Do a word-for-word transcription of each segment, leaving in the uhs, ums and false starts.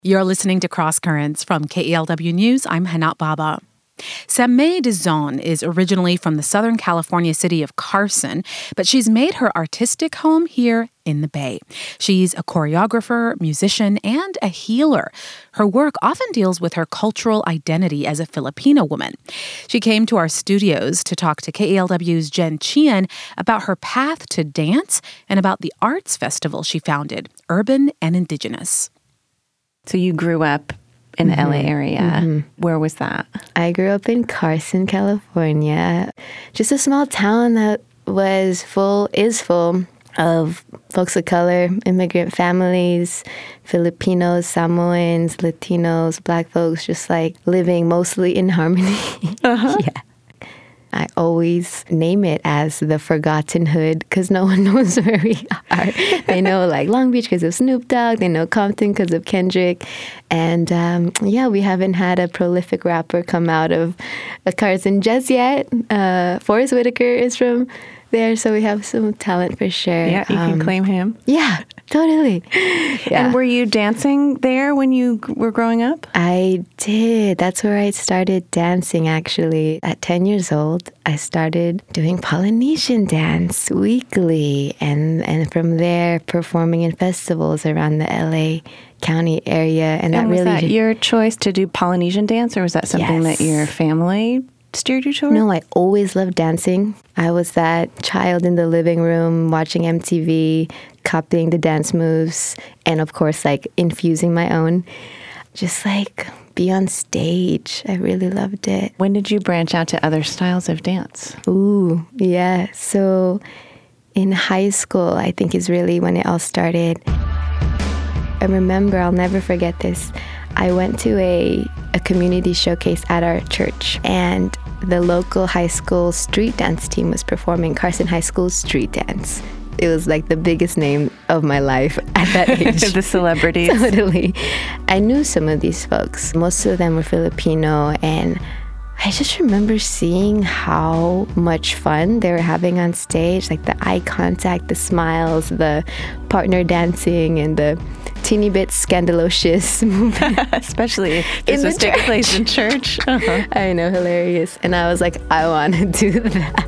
You're listening to Cross Currents from K E L W News. I'm Hanat Baba. Sammée Dizon is originally from the Southern California city of Carson, but she's made her artistic home here in the Bay. She's a choreographer, musician, and a healer. Her work often deals with her cultural identity as a Filipino woman. She came to our studios to talk to K E L W's Jen Chien about her path to dance and about the arts festival she founded, Urban and Indigenous. So you grew up in the mm-hmm. L A area. Mm-hmm. Where was that? I grew up in Carson, California. Just a small town that was full, is full of folks of color, immigrant families, Filipinos, Samoans, Latinos, Black folks, just like living mostly in harmony. Uh-huh. Yeah. I always name it as the Forgotten Hood because no one knows where we are. They know like Long Beach because of Snoop Dogg. They know Compton because of Kendrick. And um, yeah, we haven't had a prolific rapper come out of Carson just yet. Uh, Forrest Whitaker is from there, so we have some talent for sure. Yeah, you um, can claim him. Yeah, totally. Yeah. And were you dancing there when you were growing up? I did. That's where I started dancing, actually. At ten years old, I started doing Polynesian dance weekly, and, and from there, performing in festivals around the L A County area. And, and that was really that your choice to do Polynesian dance, or was that something yes. that your family steered you toward? No, I always loved dancing. I was that child in the living room watching M T V, copying the dance moves, and of course, like infusing my own. Just like be on stage. I really loved it. When did you branch out to other styles of dance? Ooh, yeah. So in high school, I think is really when it all started. I remember, I'll never forget this. I went to a, a community showcase at our church, and the local high school street dance team was performing Carson High School street dance. It was like the biggest name of my life at that age. The celebrities. Totally. I knew some of these folks. Most of them were Filipino, and I just remember seeing how much fun they were having on stage, like the eye contact, the smiles, the partner dancing, and the teeny bit scandalocious movement. Especially if this was taking place in church. Uh-huh. I know, hilarious. And I was like, I want to do that.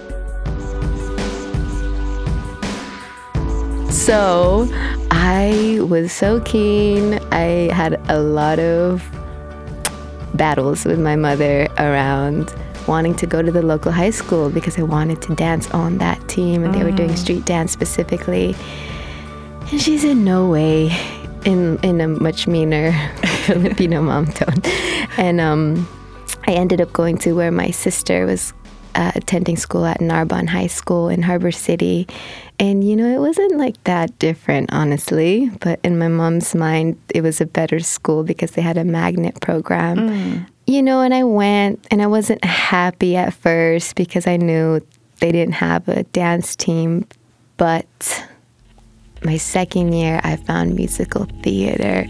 So I was so keen. I had a lot of battles with my mother around wanting to go to the local high school because I wanted to dance on that team, and mm. they were doing street dance specifically. And she said, no way, in in a much meaner Filipino mom tone. And um, I ended up going to where my sister was uh, attending school at Narbonne High School in Harbor City. And, you know, it wasn't like that different, honestly. But in my mom's mind, it was a better school because they had a magnet program. Mm. You know, and I went, and I wasn't happy at first because I knew they didn't have a dance team. But my second year, I found musical theater.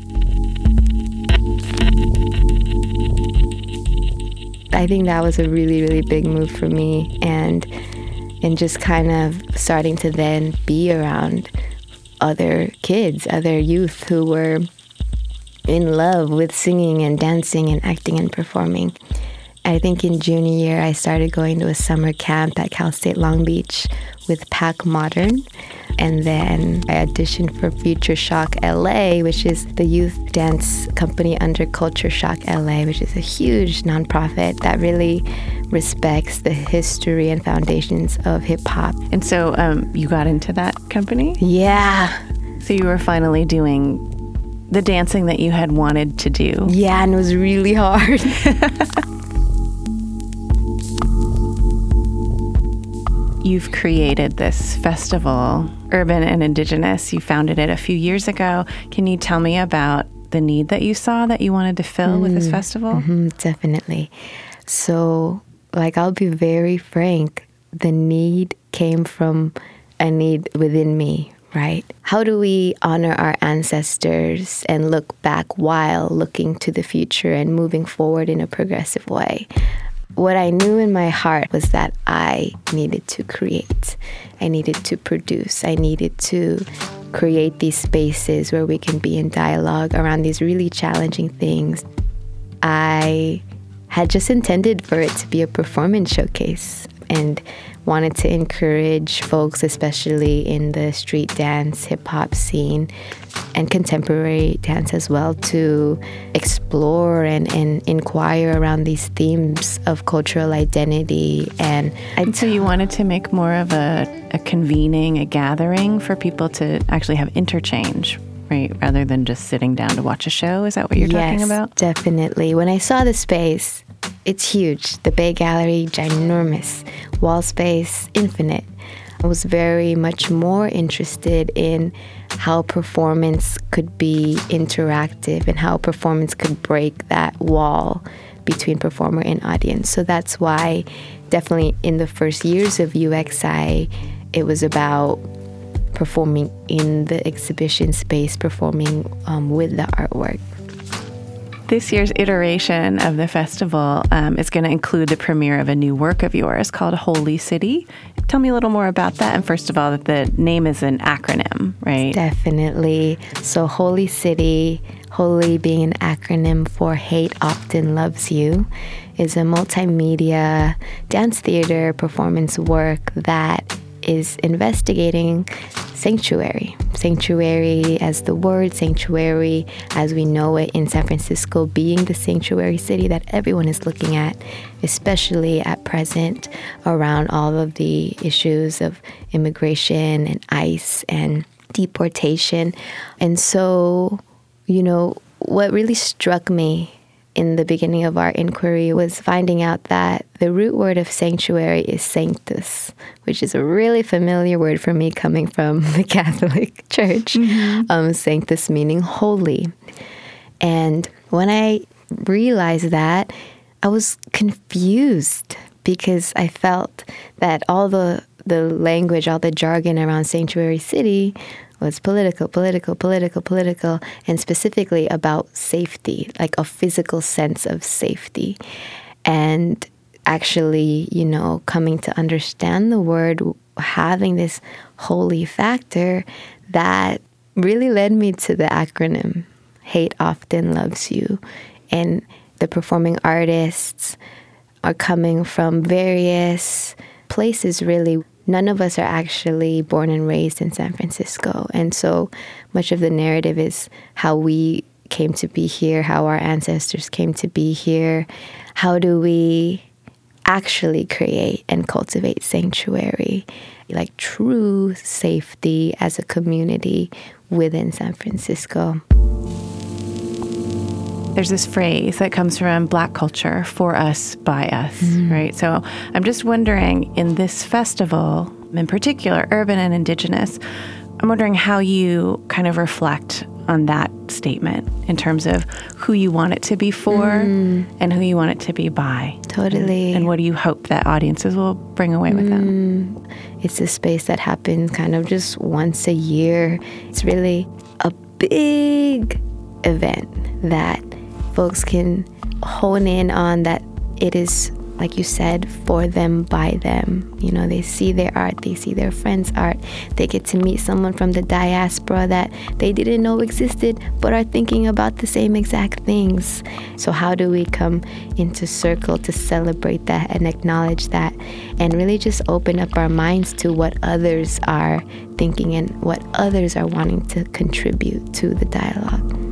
I think that was a really, really big move for me. And and just kind of starting to then be around other kids, other youth who were in love with singing and dancing and acting and performing. I think in junior year, I started going to a summer camp at Cal State Long Beach with Pac Modern. And then I auditioned for Future Shock L A, which is the youth dance company under Culture Shock L A, which is a huge nonprofit that really respects the history and foundations of hip-hop. And so um, you got into that company? Yeah. So you were finally doing the dancing that you had wanted to do. Yeah, and it was really hard. You've created this festival, Urban and Indigenous. You founded it a few years ago. Can you tell me about the need that you saw that you wanted to fill mm, with this festival? Mm-hmm, definitely. So, like, I'll be very frank. The need came from a need within me, right? How do we honor our ancestors and look back while looking to the future and moving forward in a progressive way? What I knew in my heart was that I needed to create. I needed to produce. I needed to create these spaces where we can be in dialogue around these really challenging things. I had just intended for it to be a performance showcase and wanted to encourage folks, especially in the street dance, hip-hop scene, and contemporary dance as well, to explore and, and inquire around these themes of cultural identity. And, and so you wanted to make more of a, a convening, a gathering for people to actually have interchange, right? Rather than just sitting down to watch a show. Is that what you're yes, talking about? Definitely. When I saw the space, it's huge. The Bay Gallery, ginormous. Wall space, infinite. I was very much more interested in how performance could be interactive and how performance could break that wall between performer and audience. So that's why definitely in the first years of U X I, it was about performing in the exhibition space, performing um, with the artwork. This year's iteration of the festival um, is going to include the premiere of a new work of yours called Holy City. Tell me a little more about that. And first of all, that the name is an acronym, right? Definitely. So Holy City, Holy being an acronym for Hate Often Loves You, is a multimedia dance theater performance work that is investigating sanctuary. Sanctuary as the word, sanctuary as we know it in San Francisco, being the sanctuary city that everyone is looking at, especially at present around all of the issues of immigration and ICE and deportation. And so, you know, what really struck me in the beginning of our inquiry was finding out that the root word of sanctuary is sanctus, which is a really familiar word for me coming from the Catholic Church. Mm-hmm. Um, sanctus meaning holy. And when I realized that, I was confused because I felt that all the, the language, all the jargon around sanctuary city was political, political, political, political, and specifically about safety, like a physical sense of safety. And actually, you know, coming to understand the word, having this holy factor, that really led me to the acronym, Hate Often Loves You. And the performing artists are coming from various places, really. None of us are actually born and raised in San Francisco. And so much of the narrative is how we came to be here, how our ancestors came to be here. How do we actually create and cultivate sanctuary, like true safety as a community within San Francisco? There's this phrase that comes from Black culture, for us, by us, mm. right? So I'm just wondering, in this festival, in particular, urban and indigenous, I'm wondering how you kind of reflect on that statement in terms of who you want it to be for mm. and who you want it to be by. Totally. And, and what do you hope that audiences will bring away with mm. them? It's a space that happens kind of just once a year. It's really a big event that folks can hone in on, that it is, like you said, for them, by them. You know, they see their art, they see their friends' art. They get to meet someone from the diaspora that they didn't know existed, but are thinking about the same exact things. So how do we come into circle to celebrate that and acknowledge that, and really just open up our minds to what others are thinking and what others are wanting to contribute to the dialogue?